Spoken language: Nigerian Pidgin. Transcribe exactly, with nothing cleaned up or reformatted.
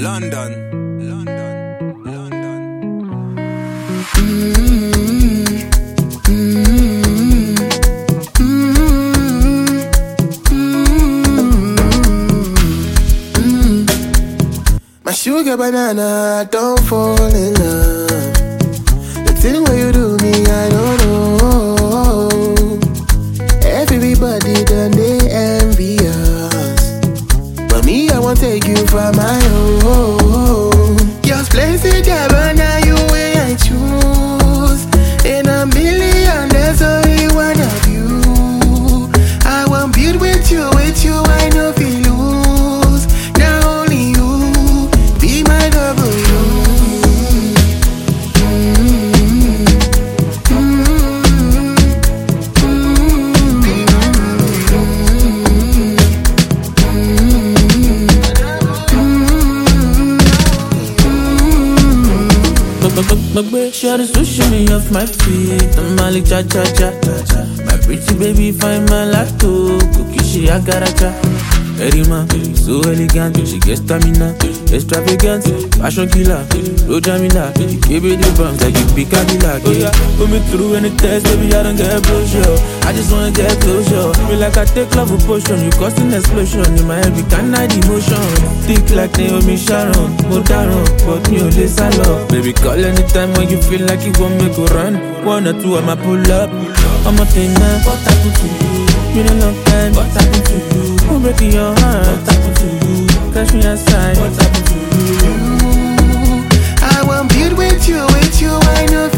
London, London, London. Mm-hmm. Mm-hmm. Mm-hmm. My sugar banana, don't fall in love. The thing where you do me, I don't know. Everybody done they envy us, but me, I won't take you for my own. Just place it there, now you way I choose. In a million, there's only one of you. I won't build with you, with you, I know if you lose. Now only you, be my double you. Share the sushi me off my feet. I'm Mali cha cha cha. My pretty baby find my lacto. Cookie she agaracha. Erima, so elegant. She gets stamina, extravagant, fashion killer, Rojamila. Give me the bounce like you pick a Cadillac. Oh yeah, put me through any test, baby I don't get brochure. I just wanna get closure. Feel like I take love with potion. You cause an explosion in my head, we can't hide emotion. Thick like Naomi Sharon, Modaron, but me only salo. Baby call anytime when you feel like you want me go run. One or two I'ma pull up. I'm a thing man, what happened to you? Been a long time, what happened to you? Who breaking your heart? What happened to you? Catch me outside, what happened to you? I won't build with you, with you, I know